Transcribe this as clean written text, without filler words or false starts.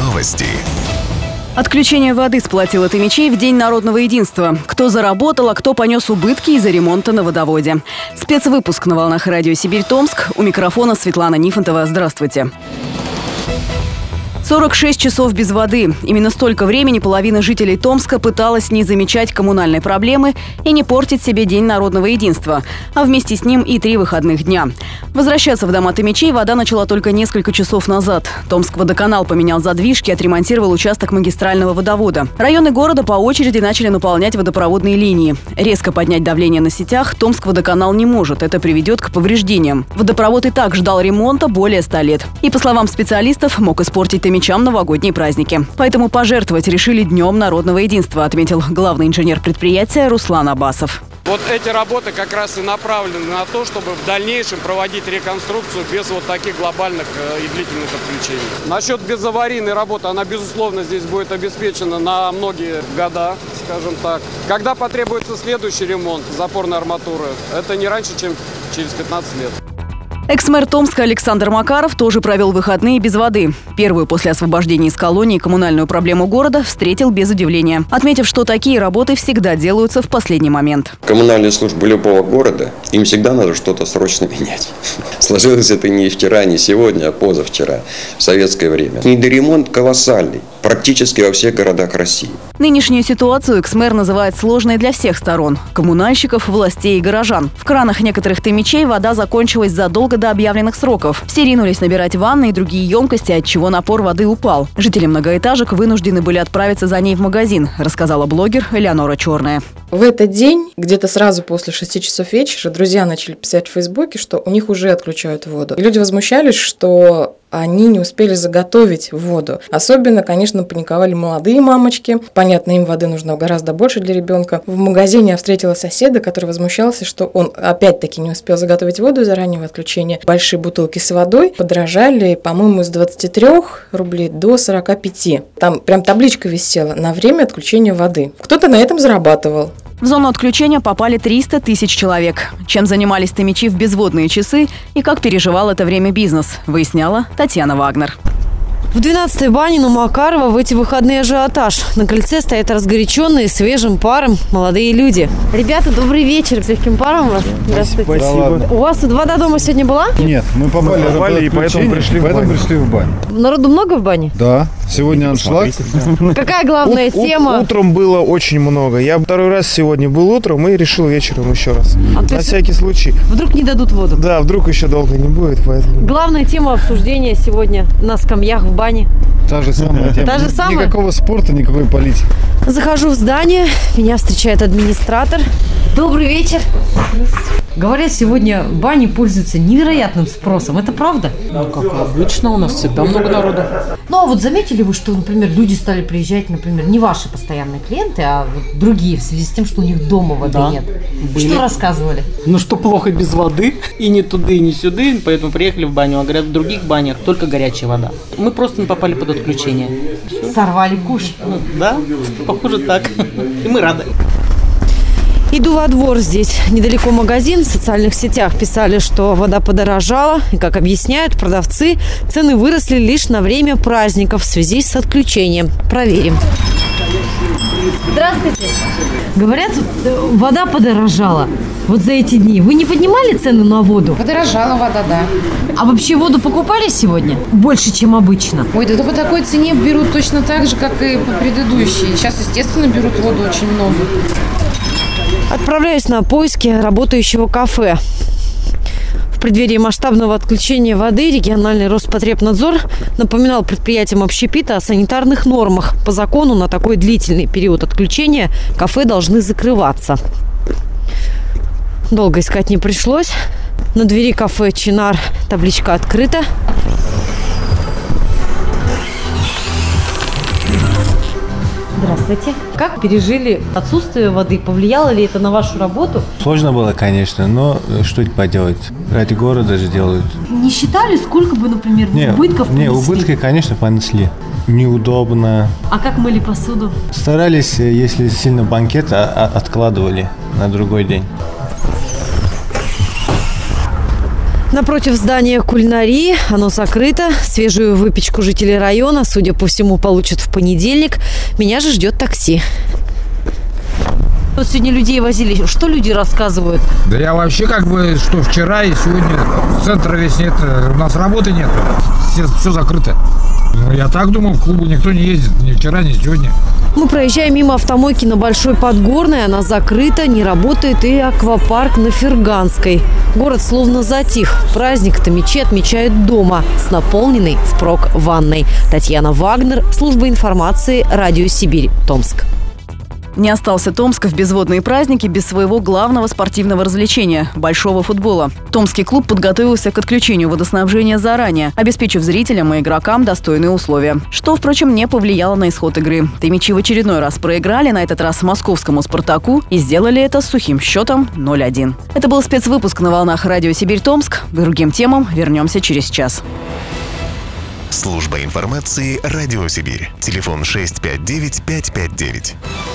Новости. Отключение воды сплотило томичей в День народного единства. Кто заработал, а кто понес убытки из-за ремонта на водоводе. Спецвыпуск на волнах радио Сибирь Томск. У микрофона Светлана Нифонтова. Здравствуйте. 46 часов без воды. Именно столько времени половина жителей Томска пыталась не замечать коммунальной проблемы и не портить себе День народного единства, а вместе с ним и 3 выходных дня. Возвращаться в дома томичей вода начала только несколько часов назад. Томскводоканал поменял задвижки, отремонтировал участок магистрального водовода. Районы города по очереди начали наполнять водопроводные линии. Резко поднять давление на сетях Томскводоканал не может. Это приведет к повреждениям. Водопровод и так ждал ремонта более 100 лет. И, по словам специалистов, мог испортить томичам новогодние праздники. Поэтому пожертвовать решили Днем народного единства, отметил главный инженер предприятия Руслан Абасов. Вот эти работы как раз и направлены на то, чтобы в дальнейшем проводить реконструкцию без вот таких глобальных и длительных отключений. Насчет безаварийной работы, она, безусловно, здесь будет обеспечена на многие года, скажем так. Когда потребуется следующий ремонт запорной арматуры, это не раньше, чем через 15 лет. Экс-мэр Томска Александр Макаров тоже провел выходные без воды. Первую после освобождения из колонии коммунальную проблему города встретил без удивления, отметив, что такие работы всегда делаются в последний момент. Коммунальные службы любого города, им всегда надо что-то срочно менять. Сложилось это не вчера, не сегодня, а позавчера, в советское время. Недоремонт колоссальный, практически во всех городах России. Нынешнюю ситуацию экс-мэр называет сложной для всех сторон – коммунальщиков, властей и горожан. В кранах некоторых томичей вода закончилась задолго до объявленных сроков. Все ринулись набирать ванны и другие емкости, отчего напор воды упал. Жители многоэтажек вынуждены были отправиться за ней в магазин, рассказала блогер Элеонора Черная. В этот день, где-то сразу после 6 часов вечера, друзья начали писать в Фейсбуке, что у них уже отключают воду. И люди возмущались, что они не успели заготовить воду. Особенно, конечно, паниковали молодые мамочки. Понятно, им воды нужно гораздо больше для ребенка. В магазине я встретила соседа, который возмущался, что он опять-таки не успел заготовить воду из-за раннего отключения. Большие бутылки с водой подорожали, по-моему, с 23 рублей до 45. Там прям табличка висела на время отключения воды. Кто-то на этом зарабатывал. В зону отключения попали 300 тысяч человек. Чем занимались томичи в безводные часы и как переживал это время бизнес, выясняла Татьяна Вагнер. В 12-й бане на Макарова в эти выходные ажиотаж. На крыльце стоят разгоряченные свежим паром молодые люди. Ребята, добрый вечер. С легким паром у вас? Здравствуйте. Спасибо. У вас тут вода дома сегодня была? Нет, мы попали и поэтому пришли в баню. Народу много в бане? Да, сегодня аншлаг. Какая главная тема? Утром было очень много. Я второй раз сегодня был утром и решил вечером еще раз. На всякий случай. Вдруг не дадут воду? Да, вдруг еще долго не будет, поэтому. Главная тема обсуждения сегодня на скамьях в бане. Та же самая тема. Та же самая? Никакого спорта, никакой политики. Захожу в здание, меня встречает администратор. Добрый вечер. Говорят, сегодня бани пользуются невероятным спросом. Это правда? Ну, как обычно, у нас всегда много народу. Ну, а вот заметили вы, что, например, люди стали приезжать, например, не ваши постоянные клиенты, а вот другие, в связи с тем, что у них дома воды нет? Были. Что рассказывали? Ну, что плохо без воды, и ни туды, и ни сюды, поэтому приехали в баню. А говорят, в других банях только горячая вода. Мы просто не попали под отключение. Сорвали куш. Ну, да, похоже так. И мы рады. Иду во двор, здесь недалеко магазин. В социальных сетях писали, что вода подорожала. И, как объясняют продавцы, цены выросли лишь на время праздников в связи с отключением. Проверим. Здравствуйте. Говорят, вода подорожала вот за эти дни. Вы не поднимали цены на воду? Подорожала вода, да. А вообще воду покупали сегодня? Больше, чем обычно? Ой, да по такой цене берут точно так же, как и по предыдущей. Сейчас, естественно, берут воду очень много. Отправляюсь на поиски работающего кафе. В преддверии масштабного отключения воды региональный Роспотребнадзор напоминал предприятиям общепита о санитарных нормах. По закону на такой длительный период отключения кафе должны закрываться. Долго искать не пришлось. На двери кафе «Чинар» табличка открыта. Здравствуйте. Как пережили отсутствие воды? Повлияло ли это на вашу работу? Сложно было, конечно, но что поделать? Ради города же делают. Не считали, сколько бы, например, убытков понесли? Убытки, конечно, понесли. Неудобно. А как мыли посуду? Старались, если сильно банкет, откладывали на другой день. Напротив здания кулинарии. Оно закрыто. Свежую выпечку жителей района, судя по всему, получат в понедельник. Меня же ждет такси. Вот сегодня людей возили. Что люди рассказывают? Да я вообще что вчера и сегодня центра весь нет. У нас работы нет. Все закрыто. Ну, я так думал, в клубу никто не ездит. Ни вчера, ни сегодня. Мы проезжаем мимо автомойки на Большой Подгорной. Она закрыта, не работает и аквапарк на Ферганской. Город словно затих. Праздник Томичи отмечают дома с наполненной впрок ванной. Татьяна Вагнер, служба информации, Радио Сибирь, Томск. Не остался Томск в безводные праздники без своего главного спортивного развлечения – большого футбола. Томский клуб подготовился к отключению водоснабжения заранее, обеспечив зрителям и игрокам достойные условия. Что, впрочем, не повлияло на исход игры. Томичи в очередной раз проиграли, на этот раз московскому «Спартаку», и сделали это с сухим счетом 0-1. Это был спецвыпуск на волнах Радио Сибирь Томск. К другим темам вернемся через час. Служба информации «Радио Сибирь». Телефон 659-559.